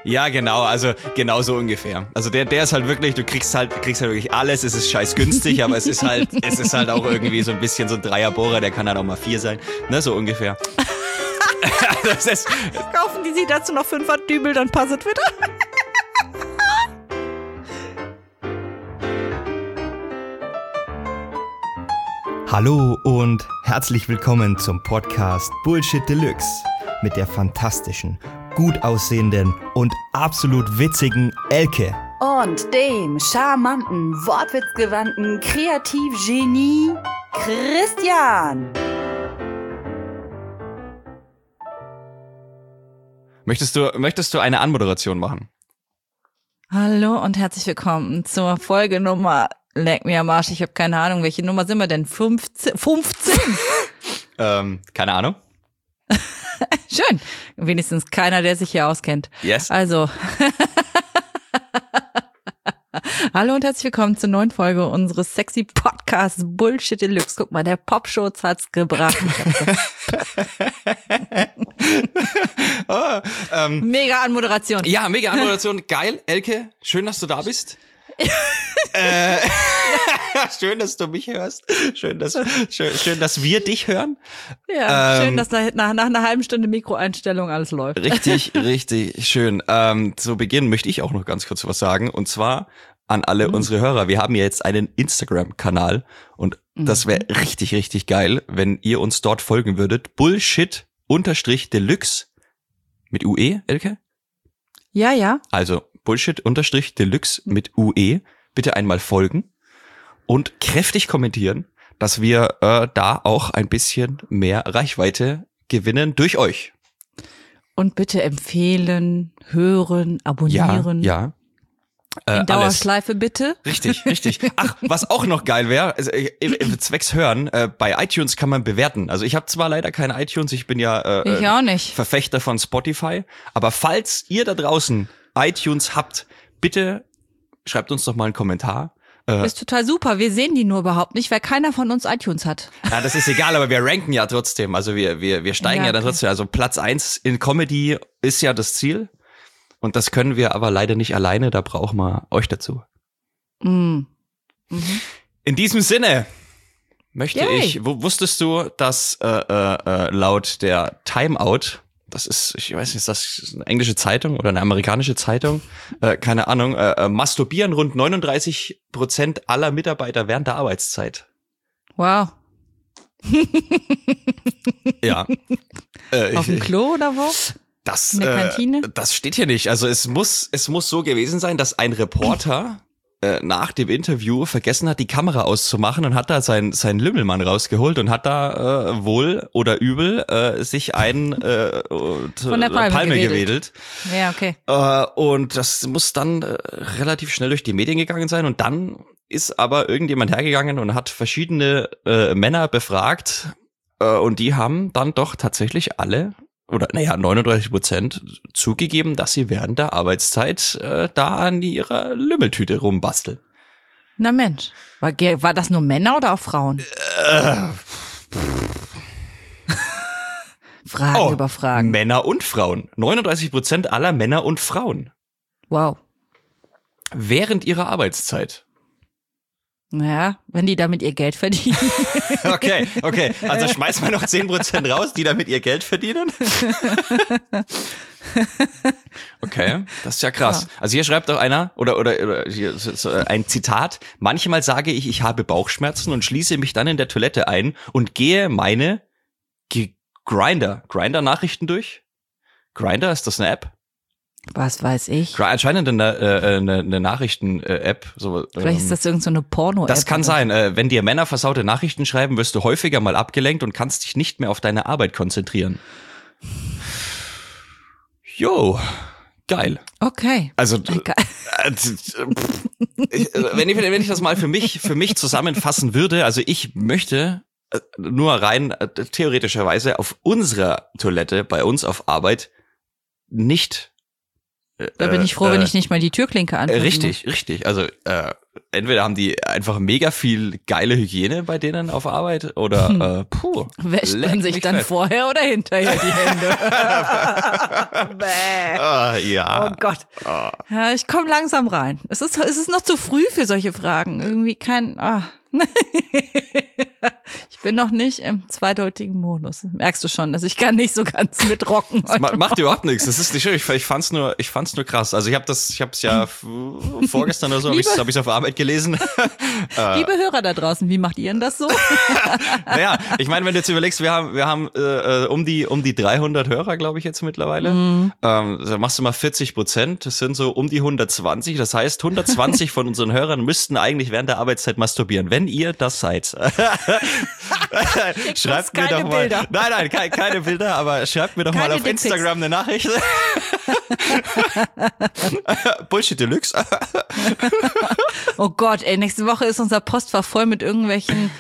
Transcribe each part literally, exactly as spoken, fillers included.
Ja, genau, also genau so ungefähr. Also der, der ist halt wirklich, du kriegst halt, kriegst halt wirklich alles, es ist scheiß günstig, aber es ist halt, es ist halt auch irgendwie so ein bisschen so ein Dreierbohrer, der kann halt auch mal vier sein, ne, so ungefähr. Das ist, kaufen die sie dazu noch fünfer Dübel, dann passt es wieder. Hallo und herzlich willkommen zum Podcast Bullshit Deluxe mit der fantastischen, gut aussehenden und absolut witzigen Elke. Und dem charmanten, wortwitzgewandten Kreativgenie Christian. Möchtest du, möchtest du eine Anmoderation machen? Hallo und herzlich willkommen zur Folge Nummer, leck mir am Arsch, ich habe keine Ahnung, welche Nummer sind wir denn? fünfzehn? fünfzehn? ähm, keine Ahnung. Schön. Wenigstens keiner, der sich hier auskennt. Yes. Also. Hallo und herzlich willkommen zur neuen Folge unseres sexy Podcasts Bullshit Deluxe. Guck mal, der Popschutz hat's gebracht. oh, ähm, mega Anmoderation. Ja, mega Anmoderation. Geil. Elke, schön, dass du da bist. äh, schön, dass du mich hörst. Schön, dass, schön, schön, dass wir dich hören. Ja, ähm, schön, dass nach, nach, nach einer halben Stunde Mikroeinstellung alles läuft. Richtig, richtig schön. Ähm, zu Beginn möchte ich auch noch ganz kurz was sagen. Und zwar an alle mhm. unsere Hörer. Wir haben ja jetzt einen Instagram-Kanal und mhm. das wäre richtig, richtig geil, wenn ihr uns dort folgen würdet. Bullshit-Deluxe mit U E, Elke? Ja, ja. Also Bullshit-Deluxe mit U E. Bitte einmal folgen und kräftig kommentieren, dass wir äh, da auch ein bisschen mehr Reichweite gewinnen durch euch. Und bitte empfehlen, hören, abonnieren. Ja, ja. Äh, In Dauerschleife alles. Bitte. Richtig, richtig. Ach, was auch noch geil wäre, also, äh, zwecks Hören, äh, bei iTunes kann man bewerten. Also ich habe zwar leider keine iTunes, ich bin ja äh, ich auch nicht. Verfechter von Spotify, aber falls ihr da draußen iTunes habt, bitte schreibt uns doch mal einen Kommentar. Das ist total super. Wir sehen die nur überhaupt nicht, weil keiner von uns iTunes hat. Ja, das ist egal, aber wir ranken ja trotzdem. Also wir wir wir steigen ja, ja dann trotzdem. Also Platz eins in Comedy ist ja das Ziel. Und das können wir aber leider nicht alleine. Da brauchen wir euch dazu. Mm. Mhm. In diesem Sinne möchte Yay. ich, w- wusstest du, dass äh, äh, laut der Timeout, das ist, ich weiß nicht, ist das eine englische Zeitung oder eine amerikanische Zeitung? Äh, keine Ahnung. Äh, äh, masturbieren rund neununddreißig Prozent aller Mitarbeiter während der Arbeitszeit. Wow. Ja. Äh, Auf dem ich, Klo oder wo? Das, In der äh, Kantine? das steht hier nicht. Also es muss, es muss so gewesen sein, dass ein Reporter äh, nach dem Interview vergessen hat, die Kamera auszumachen und hat da sein, sein Lümmelmann rausgeholt und hat da äh, wohl oder übel äh, sich einen äh, Von der Palme, Palme gewedelt. gewedelt. Ja, okay. Äh, und das muss dann äh, relativ schnell durch die Medien gegangen sein. Und dann ist aber irgendjemand hergegangen und hat verschiedene äh, Männer befragt. Äh, und die haben dann doch tatsächlich alle oder naja, neununddreißig Prozent zugegeben, dass sie während der Arbeitszeit äh, da an ihrer Lümmeltüte rumbasteln. Na Mensch, war, war das nur Männer oder auch Frauen? Äh, Fragen oh, über Fragen. Männer und Frauen. neununddreißig Prozent aller Männer und Frauen. Wow. Während ihrer Arbeitszeit. Naja, wenn die damit ihr Geld verdienen. Okay, okay. Also schmeiß mal noch zehn Prozent raus, die damit ihr Geld verdienen. Okay, das ist ja krass. Ja. Also hier schreibt auch einer, oder oder, oder hier ist ein Zitat, manchmal sage ich, ich habe Bauchschmerzen und schließe mich dann in der Toilette ein und gehe meine G- Grindr, Grindr-Nachrichten durch. Grindr, ist das eine App? Was weiß ich. Anscheinend eine, äh, eine, eine Nachrichten-App. So, Vielleicht ähm, ist das irgend so eine Porno-App. Das kann sein. Äh, wenn dir Männer versaute Nachrichten schreiben, wirst du häufiger mal abgelenkt und kannst dich nicht mehr auf deine Arbeit konzentrieren. Jo, geil. Okay. Also, Geil. äh, ich, wenn, ich, wenn ich das mal für mich, für mich zusammenfassen würde, also ich möchte äh, nur rein äh, theoretischerweise auf unserer Toilette, bei uns auf Arbeit, nicht Da bin ich froh, äh, wenn ich nicht mal die Türklinke anfasse. Richtig, richtig. Also äh, entweder haben die einfach mega viel geile Hygiene bei denen auf Arbeit oder Hm. äh, puh. Wäscht man sich dann fett. vorher oder hinterher die Hände? Bäh. Ah, ja. Oh Gott. Ja, ich komme langsam rein. Es ist, es ist noch zu früh für solche Fragen. Irgendwie kein. Ah. Ich bin noch nicht im zweideutigen Modus. Merkst du schon, dass ich kann nicht so ganz mitrocken. Das ma- macht überhaupt nichts. Das ist nicht schön. Ich, ich fand's nur, ich fand's nur krass. Also ich habe das, ich habe es ja f- vorgestern oder so, habe ich hab ich's auf Arbeit gelesen. Liebe Hörer da draußen, wie macht ihr denn das so? Naja, ich meine, wenn du jetzt überlegst, wir haben, wir haben äh, um die um die dreihundert Hörer, glaube ich jetzt mittlerweile. Mhm. Ähm, da machst du mal vierzig Prozent. Das sind so um die hundertzwanzig. Das heißt, hundertzwanzig von unseren Hörern müssten eigentlich während der Arbeitszeit masturbieren. Wenn ihr das seid, schreibt mir keine doch mal. Bilder. Nein, nein, keine, keine Bilder, aber schreibt mir doch Keine mal auf Dickpics. Instagram eine Nachricht. Bullshit Deluxe. Oh Gott, ey, nächste Woche ist unser Postfach voll mit irgendwelchen.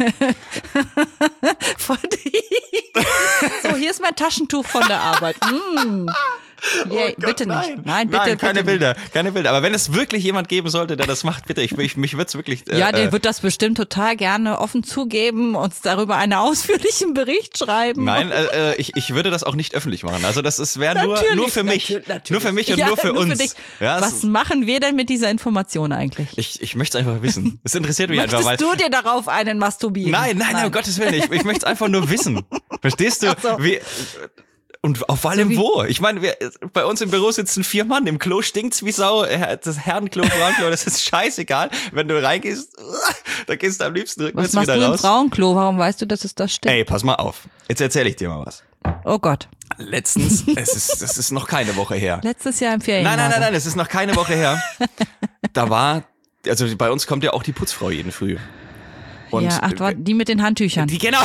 Von so, hier ist mein Taschentuch von der Arbeit. Mm. Yay, Oh Gott, bitte nein. nicht. Nein, bitte, Nein, keine bitte Bilder, keine Bilder. Aber wenn es wirklich jemand geben sollte, der das macht, bitte, ich, ich mich wird's wirklich. Äh, Ja, der äh, wird das bestimmt total gerne offen zugeben, uns darüber einen ausführlichen Bericht schreiben. Nein, äh, äh, ich, ich würde das auch nicht öffentlich machen. Also das ist wäre nur Natürlich, nur für mich, natürlich, natürlich. nur für mich und Ja, nur für nur für uns. dich. Ja, Was es- machen wir denn mit dieser Information eigentlich? ich ich möchte es einfach wissen. Es interessiert mich Möchtest einfach, weil du dir darauf einen masturbieren? nein, nein, nein, um Gottes Willen, ich, ich möchte es einfach nur wissen. Verstehst du? Ach so. Wie, und auf allem wie- wo? Ich meine, wir, bei uns im Büro sitzen vier Mann, im Klo stinkt's wie Sau, das Herrenklo, Frauenklo, das ist scheißegal. Wenn du reingehst, da gehst du am liebsten Was rückwärts machst wieder du im raus. Frauenklo? Warum weißt du, dass es das stimmt? Ey, pass mal auf. Jetzt erzähle ich dir mal was. Oh Gott. Letztens, es ist, das ist noch keine Woche her. Letztes Jahr im Ferienlager. Nein, nein, nein, nein, es ist noch keine Woche her. Da war, also bei uns kommt ja auch die Putzfrau jeden Früh. Und ja, ach, war die mit den Handtüchern. die, genau.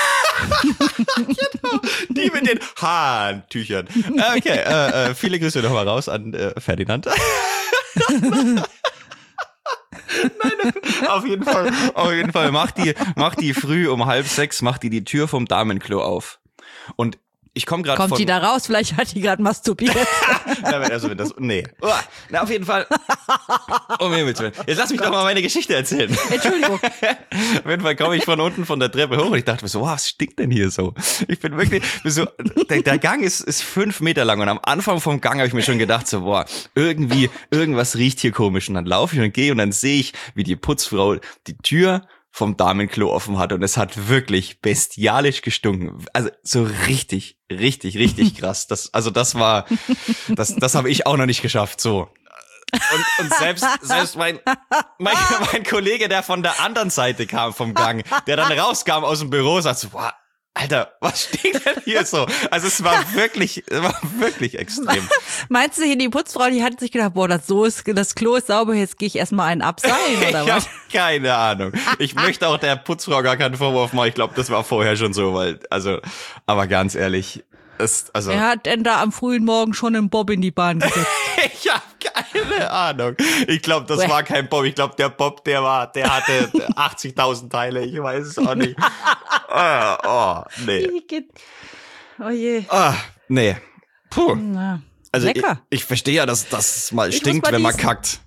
genau, die mit den Handtüchern. Okay, äh, äh, viele Grüße nochmal raus an äh, Ferdinand. Nein, auf jeden Fall, auf jeden Fall macht die, macht die früh um halb sechs, macht die die Tür vom Damenklo auf. Und ich komme gerade von... Kommt die da raus? Vielleicht hat die gerade masturbiert. Ja, wenn- also wenn das, nee. Uah, na, auf jeden Fall. Um Himmels Willen. Jetzt lass mich doch mal meine Geschichte erzählen. Entschuldigung. Auf jeden Fall komme ich von unten von der Treppe hoch und ich dachte mir so, wow, was stinkt denn hier so? Ich bin wirklich, bin so, der, der Gang ist, ist fünf Meter lang und am Anfang vom Gang habe ich mir schon gedacht so, boah, irgendwie, irgendwas riecht hier komisch. Und dann laufe ich und gehe und dann sehe ich, wie die Putzfrau die Tür vom Damenklo offen hat und es hat wirklich bestialisch gestunken. Also so richtig, richtig, richtig krass. Das, also das war, das, das habe ich auch noch nicht geschafft, so. Und, und selbst, selbst mein, mein, mein Kollege, der von der anderen Seite kam vom Gang, der dann rauskam aus dem Büro, sagt so, boah, Alter, was stinkt denn hier so? Also es war wirklich, es war wirklich extrem. Meinst du hier, die Putzfrau, die hat sich gedacht, boah, das, so ist, das Klo ist sauber, jetzt gehe ich erstmal einen abseilen oder Ich habe was? keine Ahnung. Ich möchte auch der Putzfrau gar keinen Vorwurf machen. Ich glaube, das war vorher schon so, weil, also, aber ganz ehrlich, es, also, Wer hat denn da am frühen Morgen schon einen Bob in die Bahn gesetzt? ich habe keine Ahnung. Ich glaube, das war kein Bob. Ich glaube, der Bob, der war, der hatte achtzigtausend Teile. Ich weiß es auch nicht. Oh, oh nee. Oh je. Ah, nee. Puh. Na, Also lecker. Ich, ich verstehe ja, dass das mal Ich stinkt, muss mal wenn man diesen- kackt.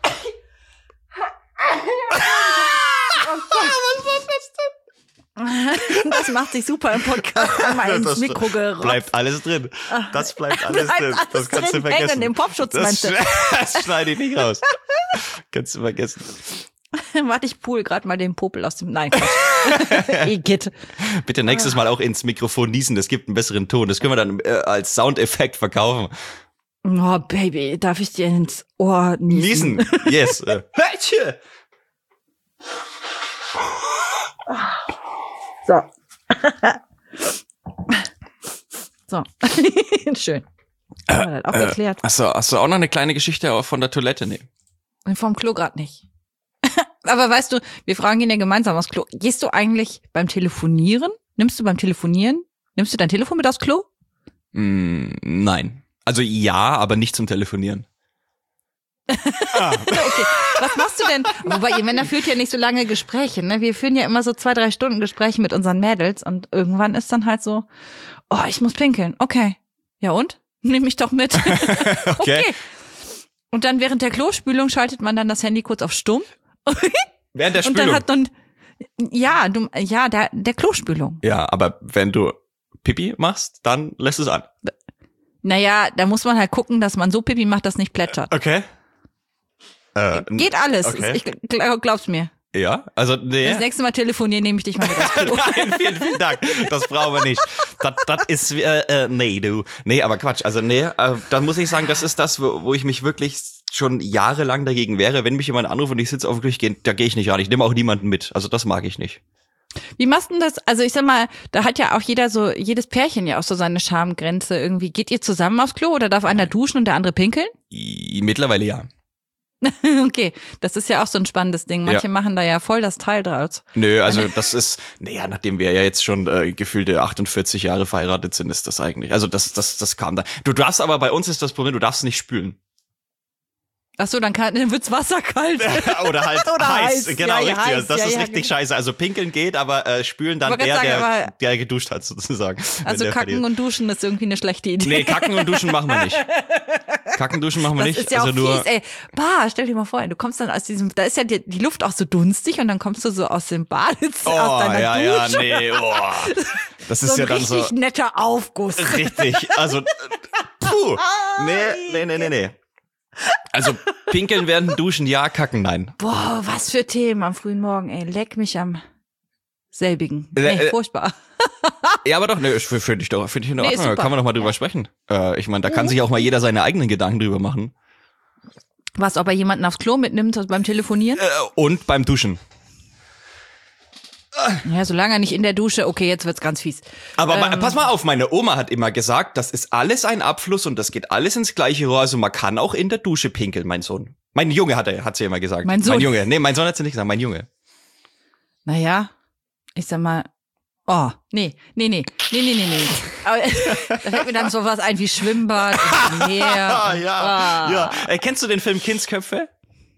Das macht sich super im Podcast. Einmal ins Das Mikro gerotzt. bleibt alles drin. Das bleibt alles Bleibt drin. alles Das kannst drin du vergessen. hängen, den Popschutz das, meinst du? sch- das schneide ich nicht raus. Kannst du vergessen. Warte, ich pool gerade mal den Popel aus dem... Nein, Quatsch. Igitt. Bitte nächstes Mal auch ins Mikrofon niesen. Das gibt einen besseren Ton. Das können wir dann äh, als Soundeffekt verkaufen. Oh, Baby, darf ich dir ins Ohr niesen? Niesen. Yes. Äh. Hätsche. So. So. Schön. Haben wir das auch erklärt. Hast du, hast du auch noch eine kleine Geschichte von der Toilette? Nee. Und vom Klo gerade nicht. Aber weißt du, wir fragen ihn ja gemeinsam aufs Klo. Gehst du eigentlich beim Telefonieren? Nimmst du beim Telefonieren? Nimmst du dein Telefon mit aufs Klo? Mm, nein. Also ja, aber nicht zum Telefonieren. Okay. Was machst du denn? Wobei, ihr Männer führt ja nicht so lange Gespräche, ne? Wir führen ja immer so zwei, drei Stunden Gespräche mit unseren Mädels und irgendwann ist dann halt so, oh, ich muss pinkeln. Okay. Ja und? Nimm mich doch mit. Okay. Und dann während der Klospülung schaltet man dann das Handy kurz auf Stumm. Während der Und Spülung? dann hat dann, ja, du, ja, der, der Klospülung. Ja, aber wenn du Pipi machst, dann lässt es an. Naja, da muss man halt gucken, dass man so Pipi macht, dass nicht plätschert. Okay. Äh, Geht alles. okay. Ich glaub, glaub's mir. Ja, also nee. Das nächste Mal telefonieren, nehme ich dich mal mit aufs Klo. Nein, vielen, vielen Dank. Das brauchen wir nicht. Das, das ist, äh, äh, nee, du. Nee, aber Quatsch. Also nee, äh, da muss ich sagen, das ist das, wo, wo ich mich wirklich schon jahrelang dagegen wehre. Wenn mich jemand anruft und ich sitze auf dem Klo, da gehe ich nicht ran. Ich nehme auch niemanden mit. Also das mag ich nicht. Wie machst du denn das? Also ich sag mal, da hat ja auch jeder so, jedes Pärchen ja auch so seine Schamgrenze irgendwie. Geht ihr zusammen aufs Klo oder darf einer duschen und der andere pinkeln? I, mittlerweile ja. Okay, das ist ja auch so ein spannendes Ding. Manche Ja. machen da ja voll das Teil draus. Nö, also das ist, naja, nachdem wir ja jetzt schon äh, gefühlte achtundvierzig Jahre verheiratet sind, ist das eigentlich, also das, das, das kam da. Du darfst aber, bei uns ist das Problem, du darfst nicht spülen. Ach so, dann, kann, dann wird's Wasser kalt. Oder halt Oder heiß. heiß. Genau, Ja, ja, richtig. heiß. Das Ja, ist ja, richtig genau. scheiße. Also pinkeln geht, aber äh, spülen dann Ich wollte der, gerade sagen, der, aber- der geduscht hat, sozusagen. wenn Also der kacken verliert. und duschen ist irgendwie eine schlechte Idee. Nee, kacken und duschen machen wir nicht. Kacken, duschen machen wir Das nicht. ist ja also auch nur. fies, ey. Bah, stell dir mal vor, ey, du kommst dann aus diesem, da ist ja die, die Luft auch so dunstig und dann kommst du so aus dem Badezimmer, Oh, aus deiner ja, Dusche. ja, nee, oh. Das ist so ja ein dann richtig so. netter Aufguss. Richtig. Also, äh, puh. Nee, nee, nee, nee, nee. Also, pinkeln werden, duschen, ja, kacken, nein. Boah, was für Themen am frühen Morgen, ey. Leck mich am selbigen. Äh, Nee, äh, furchtbar. Ja, aber doch, ne, finde ich doch, finde ich in Nee, Ordnung. super. Da kann man doch mal drüber sprechen. Äh, ich meine, da kann sich auch mal jeder seine eigenen Gedanken drüber machen. Was, ob er jemanden aufs Klo mitnimmt beim Telefonieren? Äh, und beim Duschen. Ja, solange er nicht in der Dusche, okay, jetzt wird's ganz fies. Aber ma- Ähm. pass mal auf, meine Oma hat immer gesagt, das ist alles ein Abfluss und das geht alles ins gleiche Rohr. Also man kann auch in der Dusche pinkeln, mein Sohn. Mein Junge hat er, hat sie immer gesagt. Mein Sohn. Mein Junge. Nee, mein Sohn hat sie nicht gesagt, mein Junge. Naja, ich sag mal, oh, nee, nee, nee, nee, nee, nee, nee. Aber da fällt mir dann sowas ein wie Schwimmbad und Meer. Ah, und, ja, ah. ja. Äh, kennst du den Film Kindsköpfe?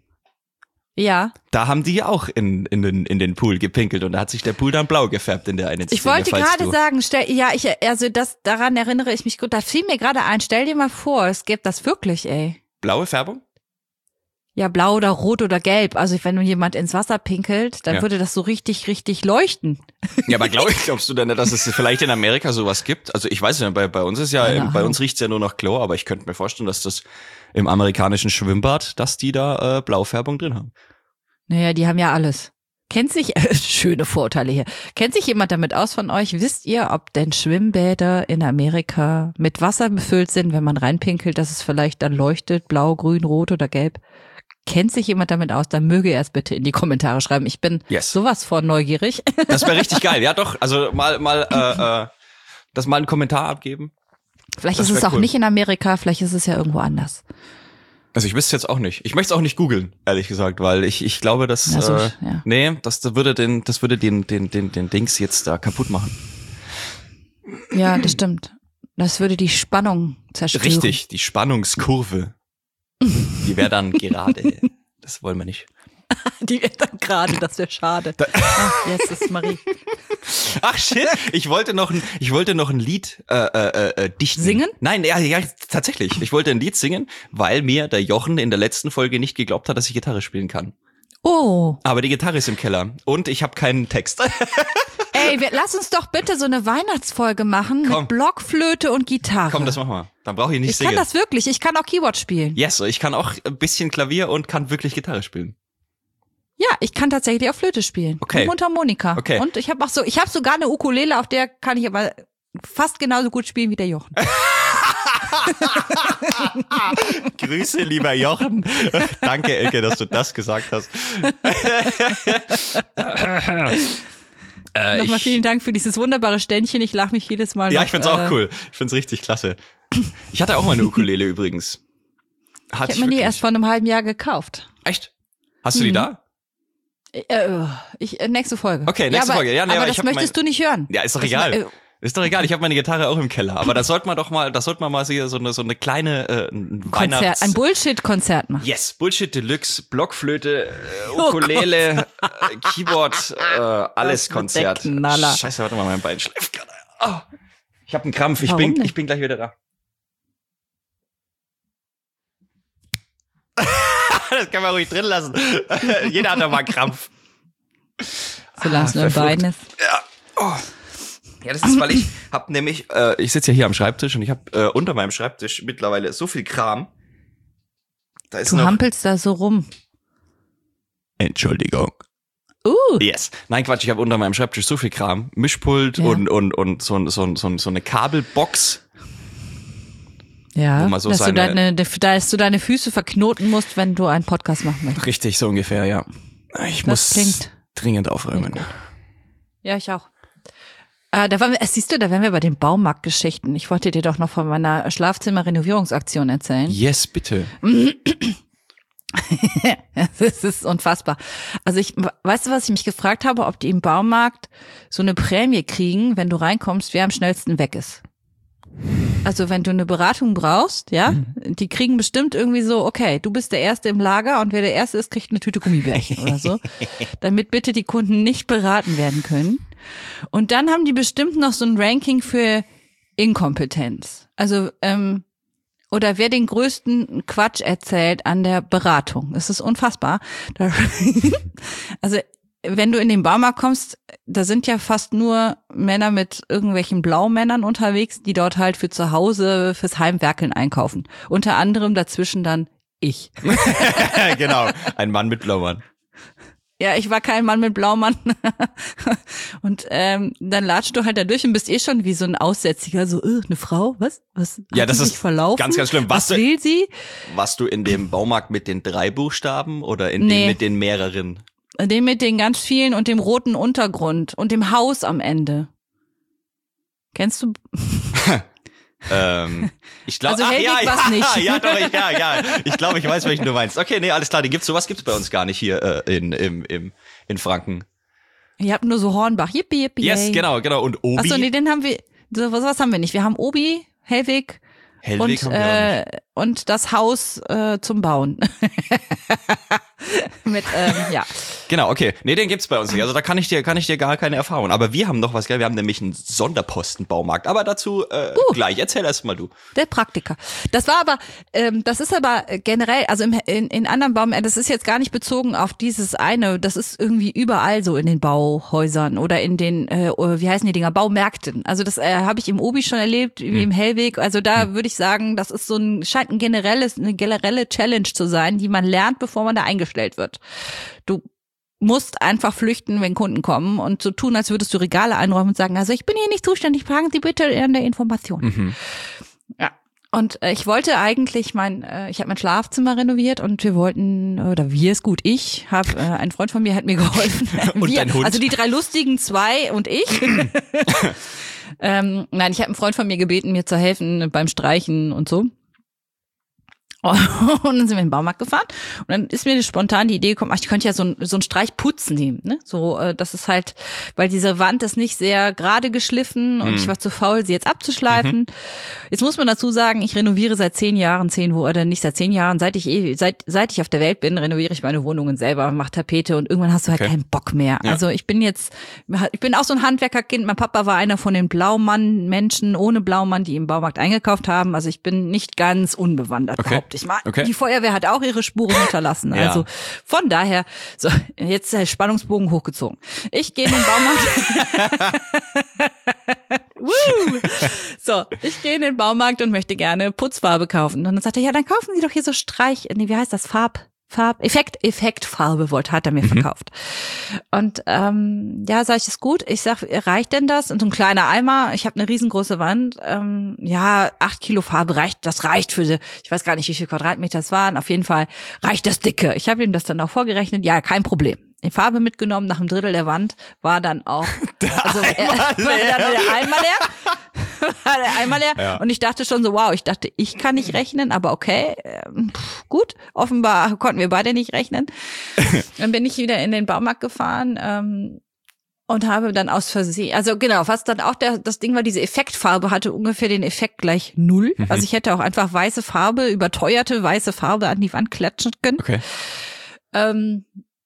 Ja, Da haben die ja auch in, in, den, in den Pool gepinkelt und da hat sich der Pool dann blau gefärbt in der einen Szene. ich wollte falls gerade du- sagen, stell, ja, ich, also das, daran erinnere ich mich gut. Da fiel mir gerade ein, stell dir mal vor, es gibt das wirklich, ey. Blaue Färbung? Ja, blau oder rot oder gelb. Also wenn jemand ins Wasser pinkelt, dann Ja. würde das so richtig, richtig leuchten. Ja, aber glaub, glaubst du denn, dass es vielleicht in Amerika sowas gibt? Also ich weiß nicht, bei, bei uns ist ja, Keine bei Ahnung. uns riecht's ja nur nach Chlor, aber ich könnte mir vorstellen, dass das im amerikanischen Schwimmbad, dass die da äh, Blaufärbung drin haben. Naja, die haben ja alles. Kennt sich, äh, schöne Vorurteile hier. Kennt sich jemand damit aus von euch? Wisst ihr, ob denn Schwimmbäder in Amerika mit Wasser befüllt sind, wenn man reinpinkelt, dass es vielleicht dann leuchtet, blau, grün, rot oder gelb? Kennt sich jemand damit aus? Dann möge er es bitte in die Kommentare schreiben. Ich bin Yes. sowas von neugierig. Das wäre richtig geil. Ja, doch. Also mal, mal, äh, äh, das mal einen Kommentar abgeben. Vielleicht Das ist es wär auch cool. nicht in Amerika, vielleicht ist es ja irgendwo anders. Also ich wüsste jetzt auch nicht. Ich möchte es auch nicht googeln, ehrlich gesagt, weil ich, ich glaube, dass Ja, so, äh, ja. nee, das, das würde den, das würde den, den, den, den Dings jetzt da kaputt machen. Ja, das stimmt. Das würde die Spannung zerstören. Richtig, die Spannungskurve. Die wäre dann gerade. Das wollen wir nicht. Die wird dann gerade, das wäre schade. Ach, jetzt ist Marie. Ach shit, ich wollte noch ein, ich wollte noch ein Lied äh, äh, äh, dichten. Singen? Nein, ja, ja, tatsächlich. Ich wollte ein Lied singen, weil mir der Jochen in der letzten Folge nicht geglaubt hat, dass ich Gitarre spielen kann. Oh. Aber die Gitarre ist im Keller und ich habe keinen Text. Ey, wir, lass uns doch bitte so eine Weihnachtsfolge machen Komm. mit Blockflöte und Gitarre. Komm, das machen wir. Dann brauche ich nicht ich singen. kann das wirklich, ich kann auch Keyboard spielen. Yes, ich kann auch ein bisschen Klavier und kann wirklich Gitarre spielen. Ja, ich kann tatsächlich auch Flöte spielen. Okay. Und Mundharmonika. Okay. Und ich habe auch so, ich habe sogar eine Ukulele, auf der kann ich aber fast genauso gut spielen wie der Jochen. Grüße, lieber Jochen. Danke, Elke, dass du das gesagt hast. äh, Nochmal ich, vielen Dank für dieses wunderbare Ständchen. Ich lache mich jedes Mal. ja, noch, ich find's auch äh, cool. Ich find's richtig klasse. Ich hatte auch mal eine Ukulele übrigens. Hatte Ich habe mir die wirklich. erst vor einem halben Jahr gekauft. Echt? Hast du die Mhm. da? Äh, ich, äh, nächste Folge. Okay, nächste ja, aber, Folge. Ja, nee, aber aber ich das hab möchtest mein- du nicht hören. Ja, ist doch Das egal. ma- äh, Ist doch egal, ich habe meine Gitarre auch im Keller, aber da sollte man doch mal, da sollte man mal so so eine, so eine kleine äh, Konzert, Weihnachts... ein Bullshit-Konzert machen. Yes, Bullshit Deluxe, Blockflöte, äh, Oh Ukulele, äh, Keyboard, äh, alles Das wird Konzert. der Knaller. Scheiße, warte mal, mein Bein schläft gerade. Oh, ich habe einen Krampf, ich Warum bin, nicht? ich bin gleich wieder da. Das kann man ruhig drin lassen. Jeder hat doch mal Krampf. Solange es nur ein Bein ist. Ja. Oh. Ja, das ist, weil ich hab nämlich, äh, ich sitze ja hier am Schreibtisch und ich habe äh, unter meinem Schreibtisch mittlerweile so viel Kram. Da ist Du noch, hampelst da so rum. Entschuldigung. Uh. Yes. Nein, Quatsch, ich habe unter meinem Schreibtisch so viel Kram. Mischpult Ja. und, und, und so, so, so, so eine Kabelbox. Ja, Wo man so dass, du seine- deine, dass du deine Füße verknoten musst, wenn du einen Podcast machen möchtest. Richtig, so ungefähr, ja. Ich Das muss klingt dringend aufräumen. Ja, ich auch. Äh, da waren wir, äh, siehst du, da wären wir bei den Baumarktgeschichten. Ich wollte dir doch noch von meiner Schlafzimmer-Renovierungsaktion erzählen. Yes, bitte. Das ist unfassbar. Also ich, weißt du, was ich mich gefragt habe, ob die im Baumarkt so eine Prämie kriegen, wenn du reinkommst, wer am schnellsten weg ist. Also wenn du eine Beratung brauchst, ja, die kriegen bestimmt irgendwie so, okay, du bist der Erste im Lager und wer der Erste ist, kriegt eine Tüte Gummibärchen oder so, damit bitte die Kunden nicht beraten werden können. Und dann haben die bestimmt noch so ein Ranking für Inkompetenz. Also, ähm, oder wer den größten Quatsch erzählt an der Beratung. Das ist unfassbar. Da, also, wenn du in den Baumarkt kommst, da sind ja fast nur Männer mit irgendwelchen Blaumännern unterwegs, die dort halt für zu Hause, fürs Heimwerkeln einkaufen. Unter anderem dazwischen dann ich. Genau, ein Mann mit Blaumann. Ja, ich war kein Mann mit Blaumann. Und ähm, dann latschst du halt da durch und bist eh schon wie so ein Aussätziger, so, äh, eine Frau, was? Was? Ja, Hat das sie ist sich verlaufen? ganz, ganz schlimm. Was Was du- will sie? Warst du in dem Baumarkt mit den drei Buchstaben oder in Nee. dem mit den mehreren? Den mit den ganz vielen und dem roten Untergrund und dem Haus am Ende. Kennst du? Ähm, ich glaube, Also Helwig ja, war's ja, nicht. ja, doch, ich, ja, ja. Ich glaube, ich weiß, welchen du meinst. Okay, nee, alles klar, die gibt's, sowas gibt's bei uns gar nicht hier äh, in, im, im, in Franken. Ihr habt nur so Hornbach. Yippie, yippie, Yes, yay. genau, genau. Und Obi, Achso, nee, den haben wir, so, was, was haben wir nicht? Wir haben Obi, Helwig, Hellweg und, haben wir auch nicht. äh, und das Haus äh, zum Bauen. Mit, ähm, ja. Genau, okay. Nee, den gibt's bei uns nicht. Also da kann ich dir, kann ich dir gar keine Erfahrung. Aber wir haben noch was, gell? Wir haben nämlich einen Sonderpostenbaumarkt. Aber dazu äh, Uh. gleich. Erzähl erst mal du. Der Praktiker. Das war aber, ähm, das ist aber generell, also im, in, in anderen Baumärkten, das ist jetzt gar nicht bezogen auf dieses eine, das ist irgendwie überall so in den Bauhäusern oder in den, äh, wie heißen die Dinger, Baumärkten. Also das äh, habe ich im Obi schon erlebt, wie im Hellweg. Also da Hm. würde ich sagen, das ist so ein, scheint ein generelles, eine generelle Challenge zu sein, die man lernt, bevor man da eingestellt wird. Du musst einfach flüchten, wenn Kunden kommen und so tun, als würdest du Regale einräumen und sagen, also ich bin hier nicht zuständig, fragen Sie bitte in der Information. Mhm. Ja. Und äh, ich wollte eigentlich mein, äh, ich habe mein Schlafzimmer renoviert und wir wollten, oder wir ist gut, ich habe, äh, ein Freund von mir hat mir geholfen. Und wir, dein Hund? Also die drei lustigen zwei und ich. ähm, nein, ich habe einen Freund von mir gebeten, mir zu helfen beim Streichen und so. Und dann sind wir in den Baumarkt gefahren und dann ist mir spontan die Idee gekommen, ach, ich könnte ja so ein, so ein Streichputz nehmen, ne? So, äh, das ist halt, weil diese Wand ist nicht sehr gerade geschliffen und Mhm. ich war zu faul, sie jetzt abzuschleifen. Jetzt muss man dazu sagen, ich renoviere seit zehn Jahren, zehn Wo oder nicht seit zehn Jahren, seit ich eh, seit seit ich auf der Welt bin, renoviere ich meine Wohnungen selber, mache Tapete und irgendwann hast du halt Okay. keinen Bock mehr. Ja. Also ich bin jetzt, ich bin auch so ein Handwerkerkind. Mein Papa war einer von den Blaumann-Menschen ohne Blaumann, die im Baumarkt eingekauft haben. Also ich bin nicht ganz unbewandert, Okay. behaupte ich mal. Okay. Die Feuerwehr hat auch ihre Spuren hinterlassen. Ja. Also von daher, so, jetzt der Spannungsbogen hochgezogen. Ich gehe in den Baumarkt. Woo! So, ich gehe in den Baumarkt und möchte gerne Putzfarbe kaufen. Und dann sagt er, ja, dann kaufen Sie doch hier so Streich, nee, wie heißt das? Farb, Farb, Effekt, Effektfarbe wollte, hat er mir verkauft. Und ähm, ja, sag ich, ist gut. Ich sag, reicht denn das? Und so ein kleiner Eimer, ich habe eine riesengroße Wand. Ähm, ja, acht Kilo Farbe reicht, das reicht für, die, ich weiß gar nicht, wie viel Quadratmeter es waren. Auf jeden Fall reicht das dicke. Ich habe ihm das dann auch vorgerechnet. Ja, kein Problem. Die Farbe mitgenommen, nach einem Drittel der Wand war dann auch Der also, Eimer äh, war dann der Eimer leer. War der Eimer leer. Ja. Und ich dachte schon so, wow, ich dachte, ich kann nicht rechnen, aber okay, ähm, pff, gut. Offenbar konnten wir beide nicht rechnen. Dann bin ich wieder in den Baumarkt gefahren ähm, und habe dann aus Versehen, also genau, was dann auch der, das Ding war, diese Effektfarbe hatte ungefähr den Effekt gleich null. Mhm. Also ich hätte auch einfach weiße Farbe, überteuerte weiße Farbe an die Wand klatschen können. Okay. Ähm,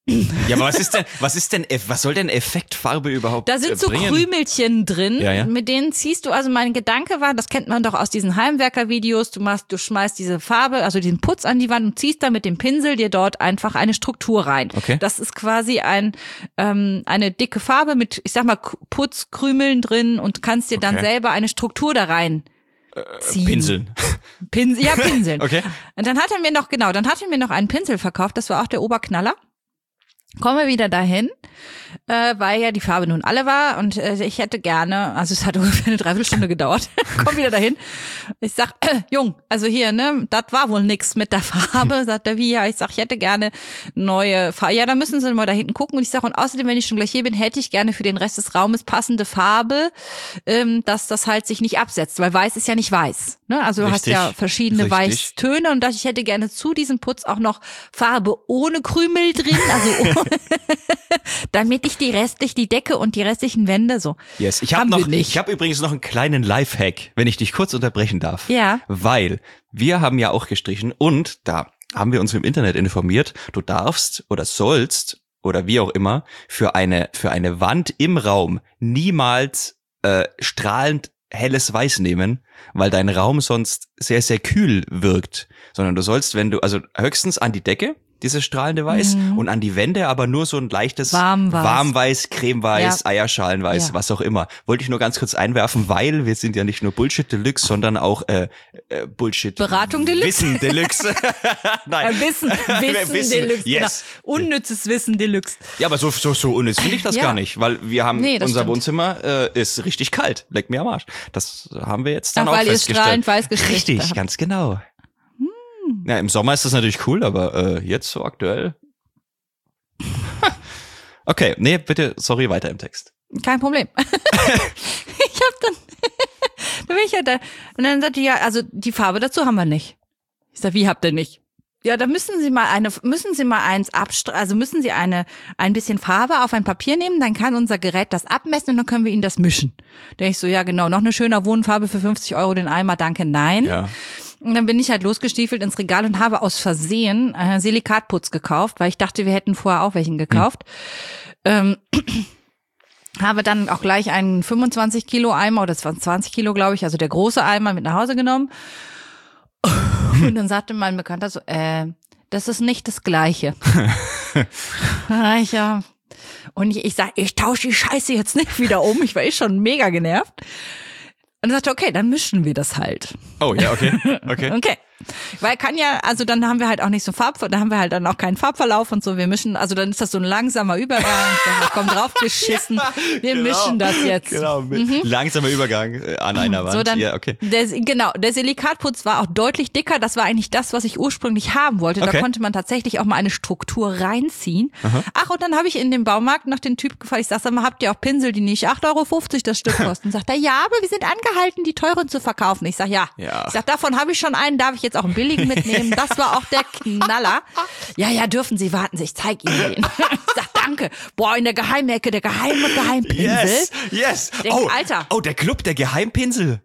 Ja, aber was ist denn, was ist denn, was soll denn Effektfarbe überhaupt Da sind äh, so bringen? Krümelchen drin, Ja, ja. mit denen ziehst du, also mein Gedanke war, das kennt man doch aus diesen Heimwerker-Videos, du machst, du schmeißt diese Farbe, also diesen Putz an die Wand und ziehst da mit dem Pinsel dir dort einfach eine Struktur rein. Okay. Das ist quasi ein, ähm, eine dicke Farbe mit, ich sag mal, K- Putzkrümeln drin und kannst dir dann Okay. selber eine Struktur da rein ziehen. Pinseln. Pinsel, ja, Pinseln. Okay. Und dann hat er mir noch, genau, dann hat er mir noch einen Pinsel verkauft, das war auch der Oberknaller. Kommen wir wieder dahin, äh, weil ja die Farbe nun alle war und äh, ich hätte gerne, also es hat ungefähr eine Dreiviertelstunde gedauert, komm wieder dahin. Ich sag, äh, Jung, also hier, ne, das war wohl nix mit der Farbe, sagt er, wie, ja, ich sag, ich hätte gerne neue Farbe. Ja, da müssen Sie mal da hinten gucken und ich sag, und außerdem, wenn ich schon gleich hier bin, hätte ich gerne für den Rest des Raumes passende Farbe, ähm, dass das halt sich nicht absetzt, weil weiß ist ja nicht weiß, ne, also du Richtig, hast ja verschiedene richtig. Weißtöne und dass ich hätte gerne zu diesem Putz auch noch Farbe ohne Krümel drin, also damit ich die restlich, die Decke und die restlichen Wände so. Yes, ich habe Haben noch, wir nicht. ich habe übrigens noch einen kleinen Lifehack, wenn ich dich kurz unterbrechen darf. Ja. Weil wir haben ja auch gestrichen und da haben wir uns im Internet informiert, du darfst oder sollst oder wie auch immer für eine für eine Wand im Raum niemals äh, strahlend helles Weiß nehmen, weil dein Raum sonst sehr, sehr kühl wirkt, sondern du sollst, wenn du, also höchstens an die Decke, dieses strahlende Weiß Mhm. und an die Wände aber nur so ein leichtes Warmweiß. Warmweiß, Cremeweiß, Ja. Eierschalenweiß, Ja. was auch immer. Wollte ich nur ganz kurz einwerfen, weil wir sind ja nicht nur Bullshit Deluxe, sondern auch äh, äh, Bullshit Beratung Deluxe. Wissen Deluxe. Nein. Äh, Wissen, Wissen, Wissen, Deluxe, yes. genau. Unnützes Wissen Deluxe. Ja, aber so so so unnütz finde ich das Ja. gar nicht, weil wir haben Nee, das unser stimmt. Wohnzimmer äh, ist richtig kalt, leck mir am Arsch. Das haben wir jetzt dann Ach, auch weil ihr festgestellt. strahlend weiß gestrichen Richtig, habt. ganz genau. Ja, im Sommer ist das natürlich cool, aber äh, jetzt so aktuell. Okay, nee, bitte, sorry, weiter im Text. Kein Problem. ich hab dann, da bin ich ja da, und dann sagte die, ja, also die Farbe dazu haben wir nicht. Ich sag, wie habt ihr nicht? Ja, da müssen Sie mal eine, müssen Sie mal eins abstreichen, also müssen Sie eine, ein bisschen Farbe auf ein Papier nehmen, dann kann unser Gerät das abmessen und dann können wir Ihnen das mischen. Da denk ich so, ja genau, noch eine schöne Wohnfarbe für fünfzig Euro den Eimer, danke, nein. Ja. Und dann bin ich halt losgestiefelt ins Regal und habe aus Versehen äh, Silikatputz gekauft, weil ich dachte, wir hätten vorher auch welchen gekauft. Ähm, habe dann auch gleich einen fünfundzwanzig Kilo Eimer oder zwanzig Kilo, glaube ich, also der große Eimer mit nach Hause genommen. Und dann sagte mein Bekannter so, äh, das ist nicht das Gleiche. Ja, ich, ja. Und ich, ich sag, ich tausche die Scheiße jetzt nicht wieder um. Ich war eh schon mega genervt. Und er sagte, okay, dann mischen wir das halt. Oh, ja, okay, okay. Okay. Weil kann ja, also dann haben wir halt auch nicht so Farb, da haben wir halt dann auch keinen Farbverlauf und so, wir mischen, also dann ist das so ein langsamer Übergang, da kommt drauf geschissen, wir Genau. mischen das jetzt. Genau, mit langsamer Übergang äh, an einer Wand. So, dann, ja, okay. der, genau, der Silikatputz war auch deutlich dicker, das war eigentlich das, was ich ursprünglich haben wollte. Da Okay. konnte man tatsächlich auch mal eine Struktur reinziehen. Ach, und dann habe ich in dem Baumarkt nach den Typ gefragt, ich sag, sag mal, habt ihr auch Pinsel, die nicht acht Euro fünfzig das Stück kosten? Sagt er, ja, aber wir sind angehalten, die teuren zu verkaufen. Ich sag, ja. Ja. Ich sag, davon habe ich schon einen, darf ich jetzt auch einen billigen mitnehmen? Das war auch der Knaller. Ja, ja, dürfen Sie, warten Sie, ich zeig Ihnen den. Ich sag, danke. Boah, in der Geheimecke, der geheime Geheimpinsel. Yes, yes. Denk, oh, Alter. Oh, der Club der Geheimpinsel.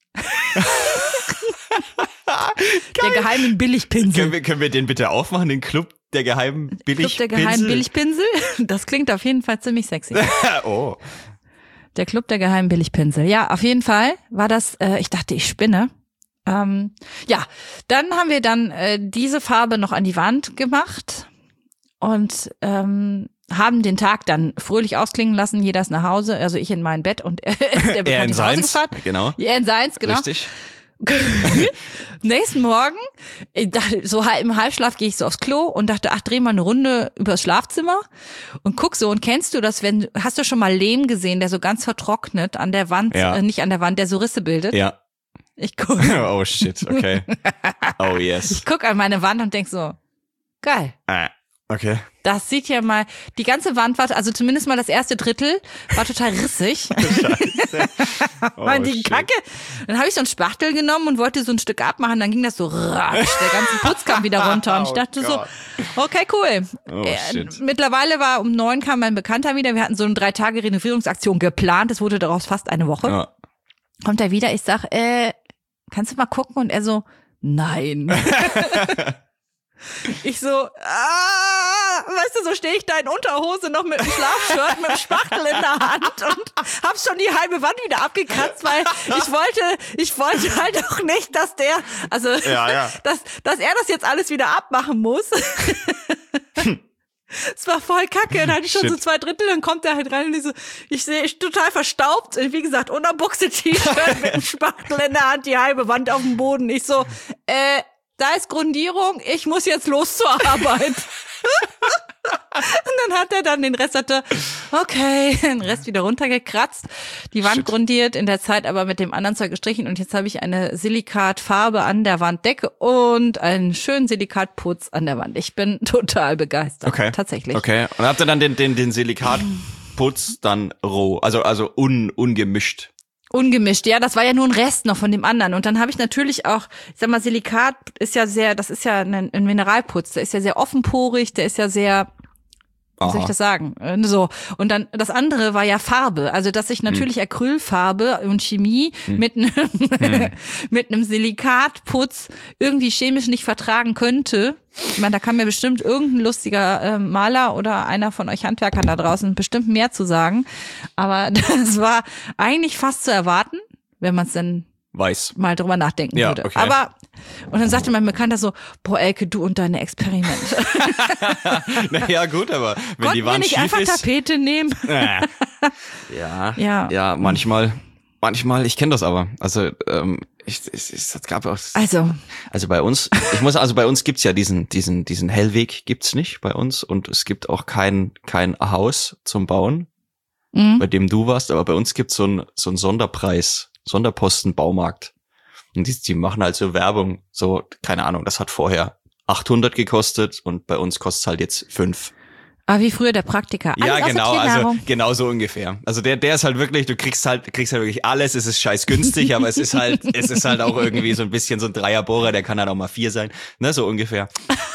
Der geheimen Billigpinsel. Können wir, können wir den bitte aufmachen, den Club der geheimen Club Billigpinsel? der geheimen Billigpinsel. Das klingt auf jeden Fall ziemlich sexy. Oh. Der Club der geheimen Billigpinsel. Ja, auf jeden Fall war das, äh, ich dachte, ich spinne. Ähm, ja, dann haben wir dann äh, diese Farbe noch an die Wand gemacht und ähm, haben den Tag dann fröhlich ausklingen lassen. Jeder ist nach Hause, also ich in mein Bett und äh, der Er Bekannte in ist nach Hause seins, gefahren. genau. Er in seins, genau. Richtig. Nächsten Morgen, ich dachte, so halb- im Halbschlaf gehe ich so aufs Klo und dachte, ach, dreh mal eine Runde übers Schlafzimmer und guck so. Und kennst du das, wenn, hast du schon mal Lehm gesehen, der so ganz vertrocknet an der Wand, Ja. äh, nicht an der Wand, der so Risse bildet? Ja. Ich guck, Oh shit, okay. Oh yes. ich guck an meine Wand und denk so, geil. Ah, okay. Das sieht ja mal, die ganze Wand war, also zumindest mal das erste Drittel, war total rissig. Oh, Und die shit. Kacke. Dann habe ich so einen Spachtel genommen und wollte so ein Stück abmachen, dann ging das so ratsch, der ganze Putz kam wieder runter und ich Oh dachte Gott. so, okay, cool. Oh, Äh, shit. Mittlerweile war um neun kam mein Bekannter wieder, wir hatten so eine drei Tage Renovierungsaktion geplant, es wurde daraus fast eine Woche. Ja. Kommt er wieder, ich sag, äh, kannst du mal gucken? Und er so, nein. Ich so, ah, weißt du, so stehe ich da in Unterhose noch mit dem Schlafshirt, mit dem Spachtel in der Hand und hab schon die halbe Wand wieder abgekratzt, weil ich wollte, ich wollte halt auch nicht, dass der, also, ja, ja. Dass, dass er das jetzt alles wieder abmachen muss. Es war voll kacke, dann hatte ich schon Shit. so zwei Drittel, dann kommt er halt rein und ich so, ich sehe, ich total verstaubt, wie gesagt, Unterbuchse T-Shirt mit dem Spachtel in der Hand, die halbe Wand auf dem Boden. Ich so, äh, da ist Grundierung, ich muss jetzt los zur Arbeit. Und dann hat er dann den Rest, hatte, okay, den Rest wieder runtergekratzt, die Wand Shit. grundiert, in der Zeit aber mit dem anderen Zeug gestrichen und jetzt habe ich eine Silikatfarbe an der Wanddecke und einen schönen Silikatputz an der Wand. Ich bin total begeistert, okay. tatsächlich. Okay, und habt ihr dann den, den, den Silikatputz dann roh, also, also un, ungemischt? Ungemischt, ja, das war ja nur ein Rest noch von dem anderen. Und dann habe ich natürlich auch, ich sag mal, Silikat ist ja sehr, das ist ja ein, ein Mineralputz, der ist ja sehr offenporig, der ist ja sehr, wie soll ich das sagen? So. Und dann, das andere war ja Farbe. Also, dass ich natürlich hm. Acrylfarbe und Chemie hm. mit einem, hm. mit einem Silikatputz irgendwie chemisch nicht vertragen könnte. Ich meine, da kann mir bestimmt irgendein lustiger äh, Maler oder einer von euch Handwerkern da draußen bestimmt mehr zu sagen. Aber das war eigentlich fast zu erwarten, wenn man es denn weiß mal drüber nachdenken ja, würde. Okay. Aber und dann sagte mein Bekannter so, boah Elke, du und deine Experimente. Naja gut, aber wenn Konnten die Wand wir nicht schief einfach ist, Tapete nehmen? ja, ja, ja, manchmal, manchmal, ich kenne das aber. Also ähm, ich, ich, es gab auch. Also, also bei uns, ich muss, also bei uns gibt's ja diesen, diesen, diesen Hellweg gibt's nicht bei uns und es gibt auch kein, kein Haus zum Bauen, mhm. bei dem du warst. Aber bei uns gibt's so ein, so ein Sonderpreis. Sonderposten Baumarkt. Und die, die machen halt so Werbung, so, keine Ahnung, das hat vorher achthundert gekostet und bei uns kostet's halt jetzt fünf. Ah, wie früher der Praktiker. Ja, alles genau, also genau so ungefähr. Also der, der ist halt wirklich, du kriegst halt, kriegst halt wirklich alles, es ist scheiß günstig, aber es ist halt, es ist halt auch irgendwie so ein bisschen so ein Dreierbohrer, der kann halt auch mal vier sein, ne, so ungefähr.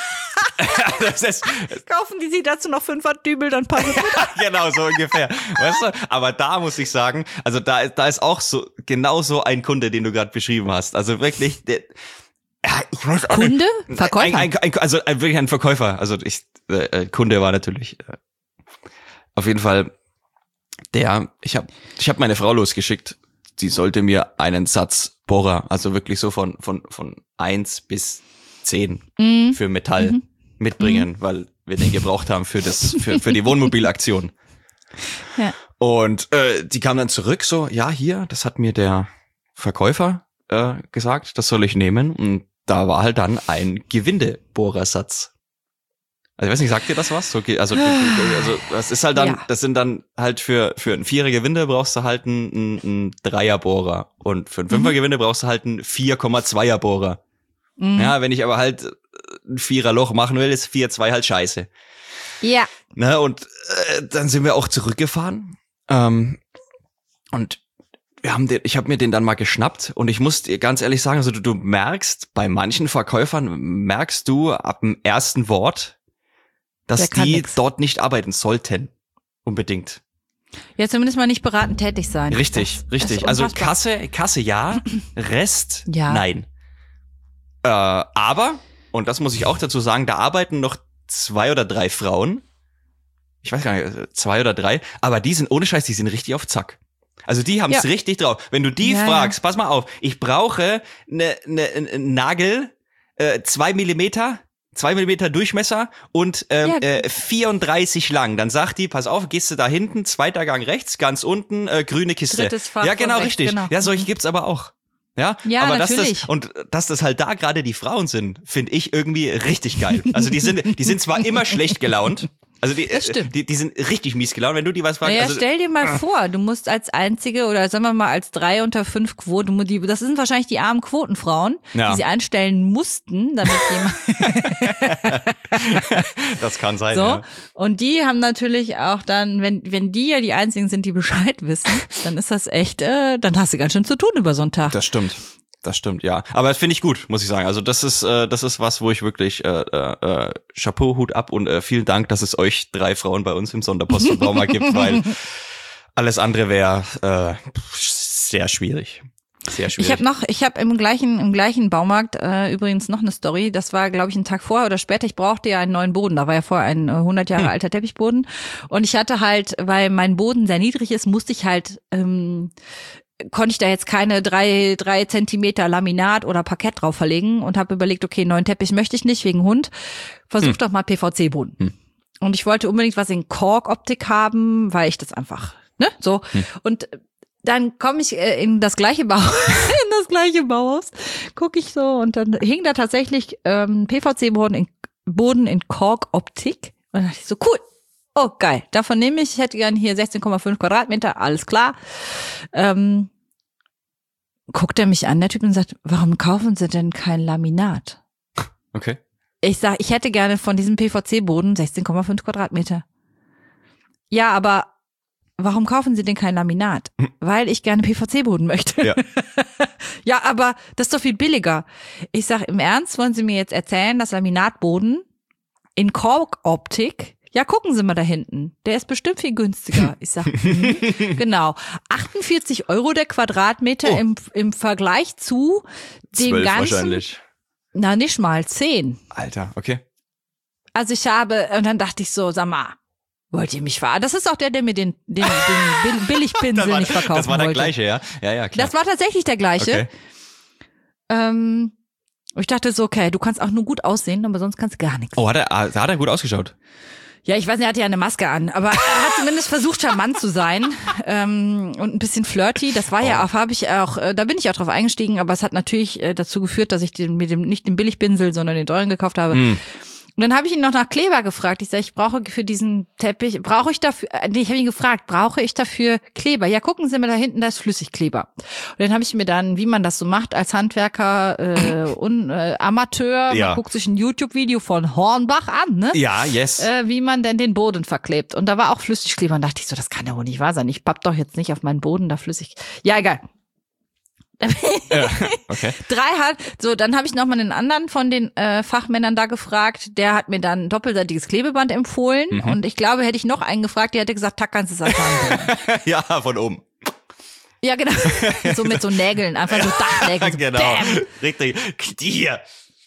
Das ist, kaufen die sie dazu noch fünfer Dübel, dann passen sie. Genau, so ungefähr. Weißt du? Aber da muss ich sagen, also da, da ist auch so, genau so ein Kunde, den du gerade beschrieben hast. Also wirklich, der, ja, ich weiß auch Kunde? Nicht. Verkäufer? Ein, ein, ein, also ein, wirklich ein Verkäufer. Also ich, äh, Kunde war natürlich, äh, auf jeden Fall der, ich habe ich hab meine Frau losgeschickt, die sollte mir einen Satz Bohrer, also wirklich so von, von, von eins bis zehn mm. für Metall mm. mitbringen, mm. weil wir den gebraucht haben für das, für, für die Wohnmobilaktion. Ja. Und äh, die kam dann zurück, so, ja, hier, das hat mir der Verkäufer äh, gesagt, das soll ich nehmen. Und da war halt dann ein Gewindebohrersatz. Also ich weiß nicht, sagt dir das was? Okay, also, also das ist halt dann, ja. das sind dann halt für für ein Vierer-Gewinde brauchst du halt einen, einen Dreierbohrer und für ein Fünfer-Gewinde brauchst du halt einen vier Komma zweier Bohrer. Mhm. Ja, wenn ich aber halt ein Vierer-Loch machen will, ist vier Komma zwei halt scheiße. Ja. Ne, und äh, dann sind wir auch zurückgefahren ähm, und wir haben den, ich habe mir den dann mal geschnappt und ich muss dir ganz ehrlich sagen, also du, du merkst, bei manchen Verkäufern merkst du ab dem ersten Wort, dass die nix. dort nicht arbeiten sollten. Unbedingt. Ja, zumindest mal nicht beratend tätig sein. Richtig, das, richtig. Das also Kasse, Kasse ja, Rest ja. nein. Äh, aber, und das muss ich auch dazu sagen, da arbeiten noch zwei oder drei Frauen. Ich weiß gar nicht, zwei oder drei. Aber die sind, ohne Scheiß, die sind richtig auf Zack. Also die haben es ja. richtig drauf. Wenn du die ja, fragst, ja. pass mal auf, ich brauche ne, ne, einen Nagel, äh, zwei Millimeter, zwei Millimeter Durchmesser und ähm, ja. äh, vierunddreißig lang. Dann sagt die, pass auf, gehst du da hinten, zweiter Gang rechts, ganz unten, äh, grüne Kiste. Drittes Fach ja, genau, rechts, richtig. Genau. Ja, solche gibt's aber auch. Ja, ja aber natürlich. Dass das, und dass das halt da gerade die Frauen sind, finde ich irgendwie richtig geil. Also die sind, die sind zwar immer schlecht gelaunt. Also die, die, die sind richtig mies gelaunt, wenn du die was fragst. Naja, also, stell dir mal ah. vor, du musst als einzige oder sagen wir mal als drei unter fünf Quote, das sind wahrscheinlich die armen Quotenfrauen, ja. die sie einstellen mussten, damit jemand. Das kann sein. So. Ja. Und die haben natürlich auch dann, wenn wenn die ja die einzigen sind, die Bescheid wissen, dann ist das echt, äh, dann hast du ganz schön zu tun über so einen Tag. Das stimmt. Das stimmt, ja. Aber das finde ich gut, muss ich sagen. Also das ist äh, das ist was, wo ich wirklich äh, äh, Chapeau, Hut ab und äh, vielen Dank, dass es euch drei Frauen bei uns im Sonderpostenbaumarkt gibt, weil alles andere wäre äh, sehr schwierig. Sehr schwierig. Ich habe noch, ich habe im gleichen im gleichen Baumarkt äh, übrigens noch eine Story. Das war, glaube ich, ein Tag vorher oder später. Ich brauchte ja einen neuen Boden. Da war ja vorher ein äh, hundert Jahre hm. alter Teppichboden. Und ich hatte halt, weil mein Boden sehr niedrig ist, musste ich halt, ähm, konnte ich da jetzt keine drei drei Zentimeter Laminat oder Parkett drauf verlegen und habe überlegt, okay, neuen Teppich möchte ich nicht wegen Hund. Versuch hm. doch mal P V C-Boden. Hm. Und ich wollte unbedingt was in Kork-Optik haben, weil ich das einfach, ne, so. Hm. Und dann komme ich in das gleiche Bau, in das gleiche Bauhaus, gucke ich so und dann hing da tatsächlich ähm, P V C-Boden in, Boden in Kork-Optik. Und dann dachte ich so, cool, oh geil, davon nehme ich, ich hätte gern hier sechzehn Komma fünf Quadratmeter, alles klar. Ähm, guckt er mich an, der Typ, und sagt, warum kaufen Sie denn kein Laminat? Okay. Ich sag, ich hätte gerne von diesem P V C-Boden sechzehn Komma fünf Quadratmeter. Ja, aber warum kaufen Sie denn kein Laminat? Weil ich gerne P V C-Boden möchte. Ja. Ja, aber das ist doch viel billiger. Ich sag, im Ernst, wollen Sie mir jetzt erzählen, dass Laminatboden in Kork-Optik, ja, gucken Sie mal da hinten, der ist bestimmt viel günstiger. Ich sag, hm, genau, achtundvierzig Euro der Quadratmeter oh. im, im Vergleich zu dem zwölf ganzen, wahrscheinlich. Na, nicht mal zehn. Alter, okay. Also ich habe, und dann dachte ich so, sag mal, wollt ihr mich verarschen? Das ist auch der, der mir den, den, den Billigpinsel war, nicht verkaufen wollte. Das war der wollte. gleiche, ja? Ja, ja, klar. Das war tatsächlich der gleiche. Okay. Ähm, ich dachte so, okay, du kannst auch nur gut aussehen, aber sonst kannst du gar nichts. Oh, hat er, hat er gut ausgeschaut? Ja, ich weiß nicht, er hatte ja eine Maske an, aber er hat zumindest versucht, charmant zu sein ähm, und ein bisschen flirty. Das war oh. ja auch, habe ich auch, äh, da bin ich auch drauf eingestiegen, aber es hat natürlich äh, dazu geführt, dass ich den, mir dem, nicht den Billigpinsel, sondern den teuren gekauft habe. Mm. Und dann habe ich ihn noch nach Kleber gefragt. Ich sage, ich brauche für diesen Teppich, brauche ich dafür, nee, ich habe ihn gefragt, brauche ich dafür Kleber? Ja, gucken Sie mal da hinten, da ist Flüssigkleber. Und dann habe ich mir dann, wie man das so macht als Handwerker, äh, und äh, Amateur, ja. Man guckt sich ein YouTube-Video von Hornbach an, ne? Ja, yes. Äh, wie man denn den Boden verklebt. Und da war auch Flüssigkleber. Und dachte ich so, das kann ja wohl nicht wahr sein. Ich papp doch jetzt nicht auf meinen Boden da flüssig. Ja, egal. Ja, okay. Drei hat, so, dann habe ich nochmal einen anderen von den äh, Fachmännern da gefragt, der hat mir dann doppelseitiges Klebeband empfohlen mhm. und ich glaube, hätte ich noch einen gefragt, der hätte gesagt, tack, kannst du es einfach Ja, von oben. Ja, genau. So mit so Nägeln, einfach so Dachnägeln. So genau, bam. Richtig. Hier.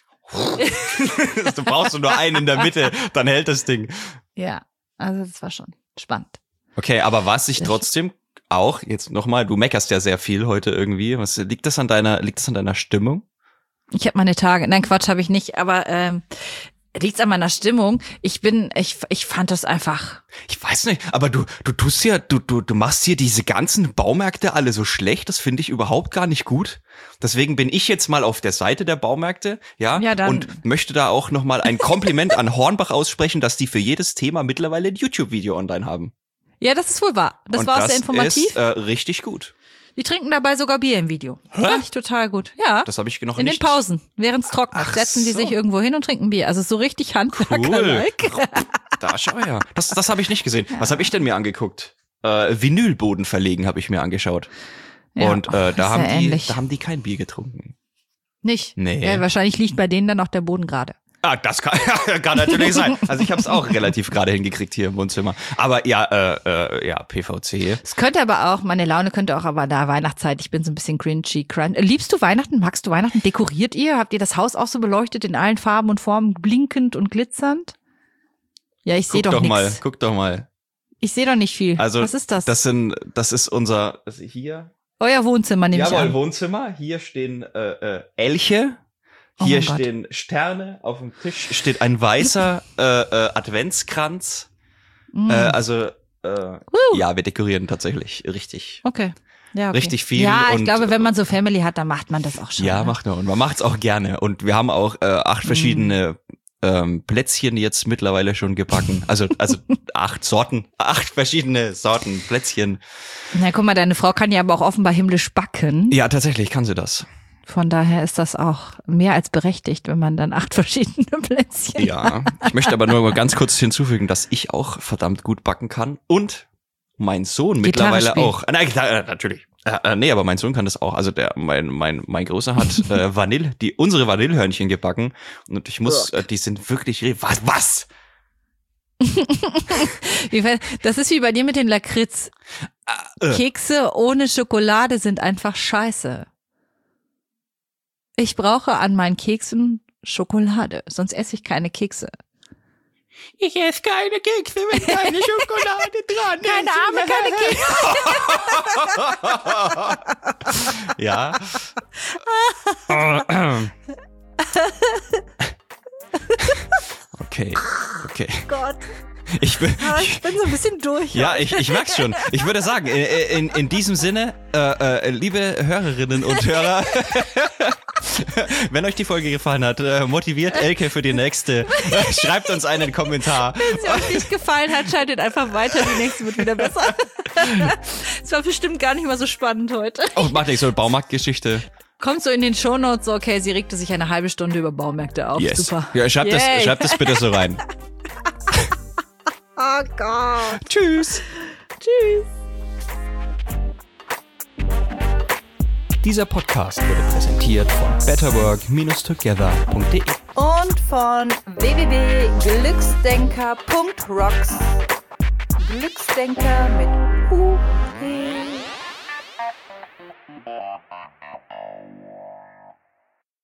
Du brauchst nur einen in der Mitte, dann hält das Ding. Ja, also das war schon spannend. Okay, aber was ich trotzdem auch, jetzt nochmal, du meckerst ja sehr viel heute irgendwie. Was, liegt das an deiner, liegt das an deiner Stimmung? Ich habe meine Tage. Nein, Quatsch habe ich nicht, aber ähm, liegt's an meiner Stimmung? Ich bin, ich, ich fand das einfach. Ich weiß nicht, aber du, du tust ja, du, du, du machst hier diese ganzen Baumärkte alle so schlecht. Das finde ich überhaupt gar nicht gut. Deswegen bin ich jetzt mal auf der Seite der Baumärkte, ja, ja dann. Und möchte da auch nochmal ein Kompliment an Hornbach aussprechen, dass die für jedes Thema mittlerweile ein YouTube-Video online haben. Ja, das ist wohl wahr. Das und war das sehr informativ. Ist, äh, richtig gut. Die trinken dabei sogar Bier im Video. Fand ich total gut. Ja. Das habe ich noch in nicht. In den Pausen, während es trocknet, Ach setzen die so. sich irgendwo hin und trinken Bier. Also so richtig Handwerker-like. Cool. Da schau ja. Das, das habe ich nicht gesehen. Ja. Was habe ich denn mir angeguckt? Äh, Vinylboden verlegen habe ich mir angeschaut. Ja, und äh, da haben ja die, ähnlich. da haben die kein Bier getrunken. Nicht? Nee. Ja, wahrscheinlich liegt bei denen dann auch der Boden gerade. Ah, das kann, kann natürlich sein. Also ich habe es auch relativ gerade hingekriegt hier im Wohnzimmer. Aber ja, äh, äh, ja, P V C. Es könnte aber auch, meine Laune könnte auch aber da Weihnachtszeit, ich bin so ein bisschen cringy. Crunch. Liebst du Weihnachten? Magst du Weihnachten? Dekoriert ihr? Habt ihr das Haus auch so beleuchtet in allen Farben und Formen, blinkend und glitzernd? Ja, ich sehe doch, doch nichts. mal, guck doch mal. Ich sehe doch nicht viel. Also, was ist das? Das sind, das ist unser, also hier. Euer Wohnzimmer, nehme ich an. Jawohl, Wohnzimmer. Hier stehen äh, äh, Elche. Hier oh stehen Sterne, auf dem Tisch steht ein weißer äh, äh, Adventskranz. Mm. Äh, also äh, uh. ja, wir dekorieren tatsächlich richtig. Okay. Ja, okay. Richtig viel. Ja, ich und, glaube, wenn man so Family hat, dann macht man das auch schon. Ja, ne? macht man. Und man macht's auch gerne. Und wir haben auch äh, acht verschiedene mm. ähm, Plätzchen jetzt mittlerweile schon gebacken. Also also acht Sorten, acht verschiedene Sorten Plätzchen. Na, guck mal, deine Frau kann ja aber auch offenbar himmlisch backen. Ja, tatsächlich kann sie das. Von daher ist das auch mehr als berechtigt, wenn man dann acht verschiedene Plätzchen Ja, hat. Ich möchte aber nur mal ganz kurz hinzufügen, dass ich auch verdammt gut backen kann und mein Sohn mittlerweile auch. Nein, äh, natürlich. Äh, nee, aber mein Sohn kann das auch. Also der, mein, mein, mein Großer hat äh, Vanille, die, unsere Vanillehörnchen gebacken und ich muss, äh, die sind wirklich, was, was? Das ist wie bei dir mit den Lakritz. Kekse ohne Schokolade sind einfach scheiße. Ich brauche an meinen Keksen Schokolade, sonst esse ich keine Kekse. Ich esse keine Kekse, wenn keine Schokolade dran ist. Keine Arme, keine Kekse. Ja. Okay, okay. Gott. Ich bin, Aber ich bin so ein bisschen durch. ja, ich, ich merk's schon. Ich würde sagen, in, in, in diesem Sinne, äh, äh, liebe Hörerinnen und Hörer, wenn euch die Folge gefallen hat, äh, motiviert Elke für die nächste. Äh, schreibt uns einen Kommentar. Wenn sie euch nicht gefallen hat, schaltet einfach weiter. Die nächste wird wieder besser. Es war bestimmt gar nicht mal so spannend heute. Oh, macht nicht so eine Baumarktgeschichte. Kommt so in den Shownotes, so, okay, sie regte sich eine halbe Stunde über Baumärkte auf. Yes. Super. Ja, schreibt das, Yay. schreibt das bitte so rein. Oh Gott. Tschüss. Tschüss. Dieser Podcast wurde präsentiert von betterwork dash together punkt de Und von w w w punkt glücksdenker punkt rocks. Glücksdenker mit U.